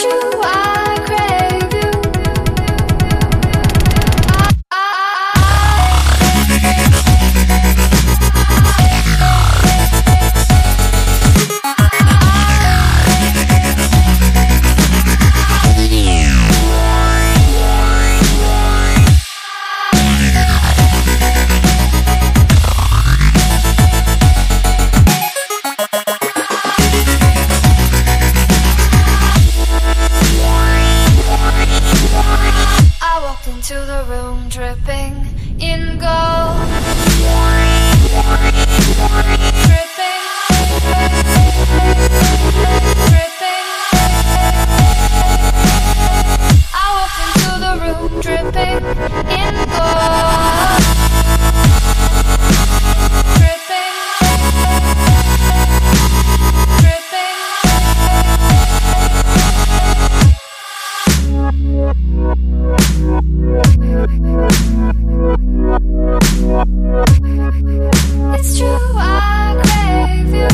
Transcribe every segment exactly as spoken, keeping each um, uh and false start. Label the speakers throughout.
Speaker 1: true, I crave you. Into the room dripping in gold, dripping, dripping. I walked into the room dripping in gold, dripping, it's true, I crave you.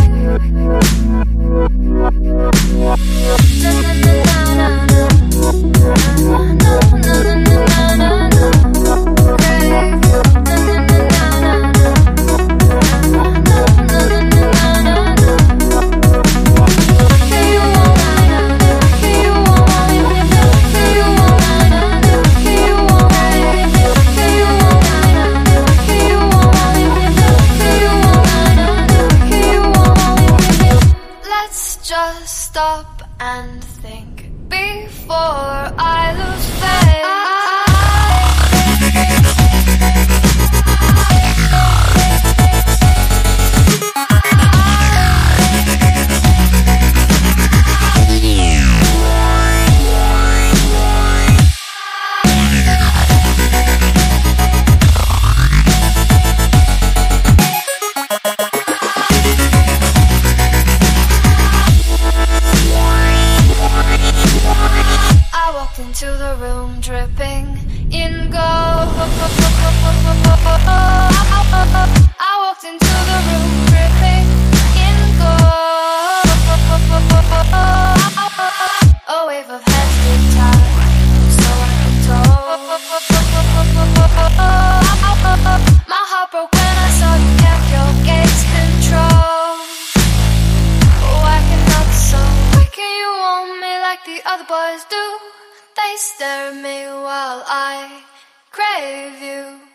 Speaker 1: Na na na na na na na na na na na. Crave you. Na na na na na na na na na na. Hey, you want me? Hey, you want me? Hey, you want me? Hey, you want me? Hey, you want me? Hey, you want me? Hey, you want me? Let's just stop and think before I lose faith. Into the room dripping in gold. I walked into the room dripping in gold. A wave of heads being tied, so I can told. My heart broke when I saw you kept your gaze control. Why cannot so? Why can't you want me like the other boys do? They stare at me while I crave you.